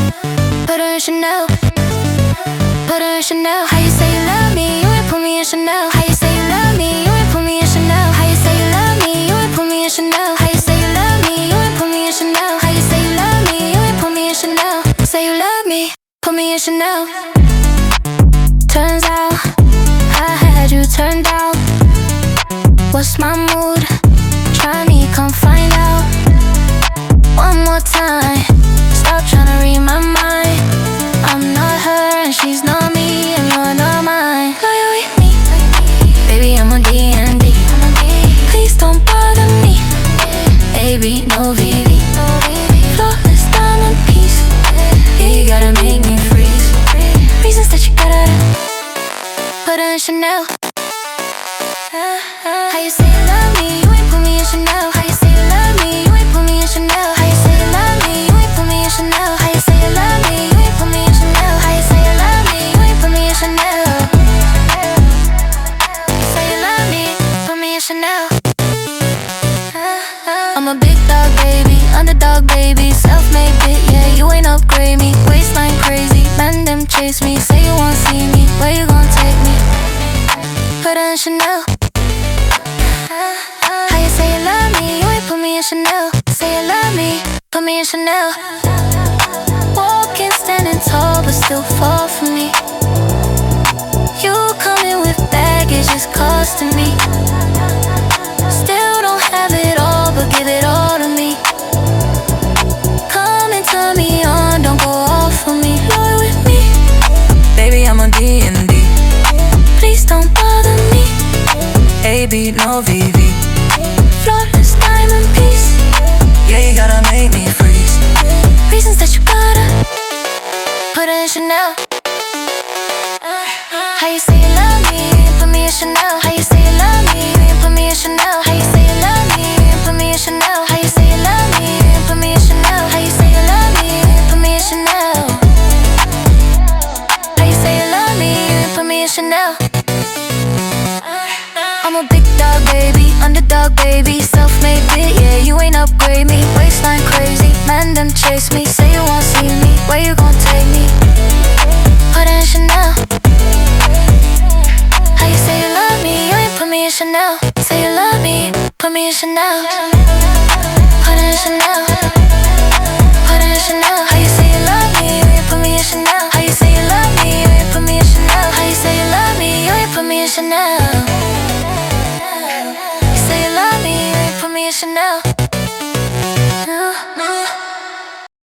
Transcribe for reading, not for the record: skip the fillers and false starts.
Put her in Chanel. Put her in Chanel. How you say you love me? You ain't put me in Chanel. How you say you love me? You ain't put me in Chanel. How you say you love me? You ain't put me in Chanel. How you say you love me? You ain't put me in Chanel. How you say you love me? You ain't put me in Chanel. Say you love me, put me in Chanel. Turns out I had you turned out. What's my mood? Try me, come find out. One more time, stop trying to read my mind. I'm not her and she's not me, and you're not mine. Are you with me? Baby, I'm on D&D. Please don't bother me. Baby, no VV. Flawless diamond piece. Yeah, you gotta make me freeze. Reasons that you gotta put her in Chanel. How you say you love me? You ain't put me in Chanel. How you say you love me? You ain't put me in Chanel. How you say you love me? You ain't put me in Chanel. How you say you love me? You ain't put me in Chanel. How you say you love me? You ain't put me in Chanel. Say you love me, put me in Chanel. I'm a big dog baby, underdog baby, self-made bit, yeah, you ain't upgrade me. Waistline crazy, man them chase me. Say you won't see me, where you gon' take me? Put her in Chanel. How you say you love me? You ain't put me in Chanel. Say you love me, put me in Chanel. Walking, standing tall, but still fall for me. You coming with baggage, it's costing me. Still don't have it all, but give it all to me. Come and turn me on, don't go off for me. Loyal with me, baby, I'm on D&D. Please don't bother me. AB, no VV. Flawless diamond piece. Yeah, you gotta make me freeze. Reasons that you gotta put her in Chanel. How you say you love me? Put me in Chanel. How you say you love me? Put me in Chanel. How you say you love me? Put me in Chanel. How you say you love me? Put me in Chanel. How you say you love me? Put me in Chanel. How you say you love me? Put me in Chanel. I'm a big dog baby, underdog baby, self-made bit, yeah, you ain't upgrade me. Waistline crazy, man them chase me. Say you won't see me, where you gon' take me? Put her in Chanel. How you say you love me? You ain't put me in Chanel. Say you love me, put me in Chanel.